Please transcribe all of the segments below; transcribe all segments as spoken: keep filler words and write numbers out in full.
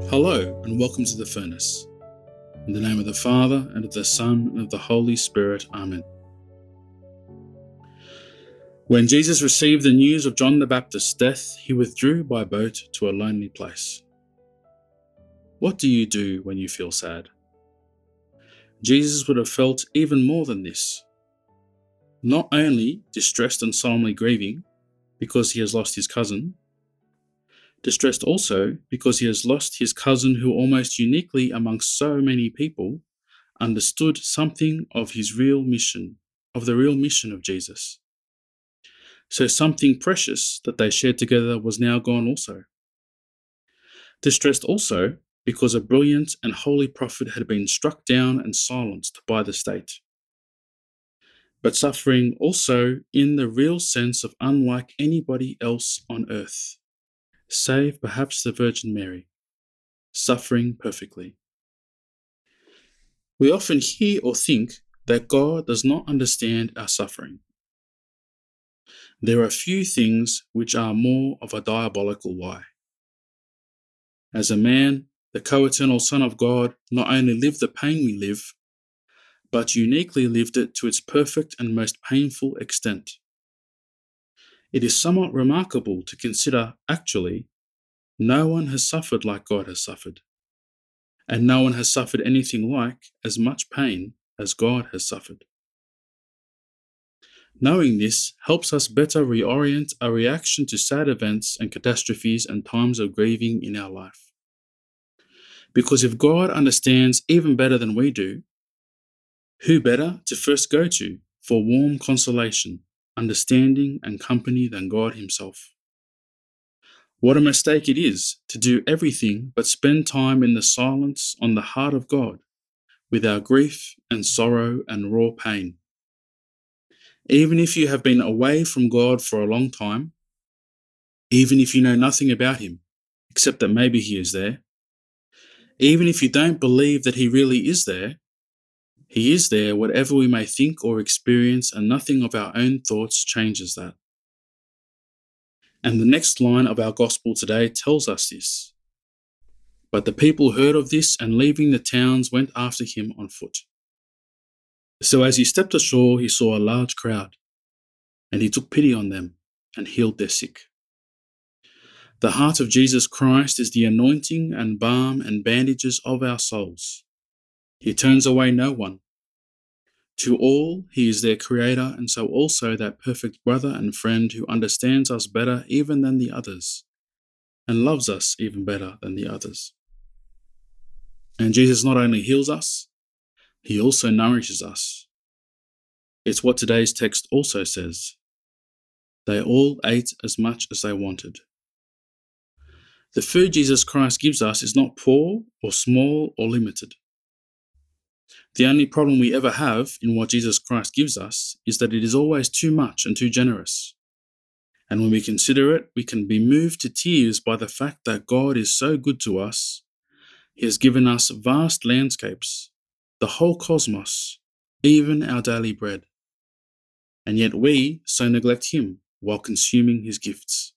Hello and welcome to the Furnace. In the name of the Father, and of the Son, and of the Holy Spirit. Amen. When Jesus received the news of John the Baptist's death, he withdrew by boat to a lonely place. What do you do when you feel sad? Jesus would have felt even more than this. Not only distressed and solemnly grieving because he has lost his cousin, distressed also because he has lost his cousin who almost uniquely amongst so many people understood something of his real mission, of the real mission of Jesus. So something precious that they shared together was now gone also. Distressed also because a brilliant and holy prophet had been struck down and silenced by the state. But suffering also in the real sense of unlike anybody else on earth, save perhaps the Virgin Mary, suffering perfectly. We often hear or think that God does not understand our suffering. There are few things which are more of a diabolical lie. As a man, the co-eternal Son of God not only lived the pain we live, but uniquely lived it to its perfect and most painful extent. It is somewhat remarkable to consider, actually, no one has suffered like God has suffered, and no one has suffered anything like as much pain as God has suffered. Knowing this helps us better reorient our reaction to sad events and catastrophes and times of grieving in our life. Because if God understands even better than we do, who better to first go to for warm consolation, understanding, and company than God Himself? What a mistake it is to do everything but spend time in the silence on the heart of God with our grief and sorrow and raw pain. Even if you have been away from God for a long time, even if you know nothing about Him, except that maybe He is there, even if you don't believe that He really is there, He is there whatever we may think or experience, and nothing of our own thoughts changes that. And the next line of our gospel today tells us this. But the people heard of this, and leaving the towns went after him on foot. So as he stepped ashore, he saw a large crowd, and he took pity on them and healed their sick. The heart of Jesus Christ is the anointing and balm and bandages of our souls. He turns away no one. To all, He is their Creator, and so also that perfect brother and friend who understands us better even than the others, and loves us even better than the others. And Jesus not only heals us, He also nourishes us. It's what today's text also says. They all ate as much as they wanted. The food Jesus Christ gives us is not poor or small or limited. The only problem we ever have in what Jesus Christ gives us is that it is always too much and too generous. And when we consider it, we can be moved to tears by the fact that God is so good to us. He has given us vast landscapes, the whole cosmos, even our daily bread. And yet we so neglect Him while consuming His gifts.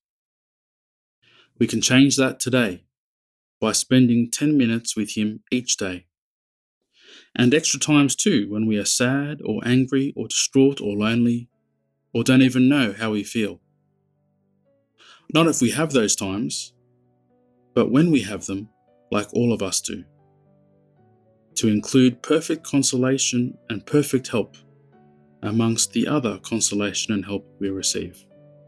We can change that today by spending ten minutes with Him each day. And extra times too when we are sad or angry or distraught or lonely or don't even know how we feel. Not if we have those times, but when we have them, like all of us do. To include perfect consolation and perfect help amongst the other consolation and help we receive.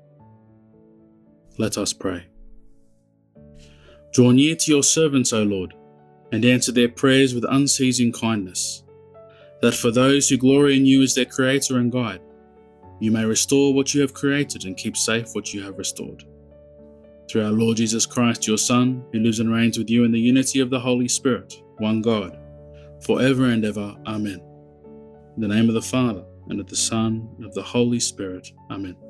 Let us pray. Draw near to your servants, O Lord, and answer their prayers with unceasing kindness, that for those who glory in you as their Creator and Guide, you may restore what you have created and keep safe what you have restored. Through our Lord Jesus Christ, your Son, who lives and reigns with you in the unity of the Holy Spirit, one God, forever and ever. Amen. In the name of the Father, and of the Son, and of the Holy Spirit. Amen.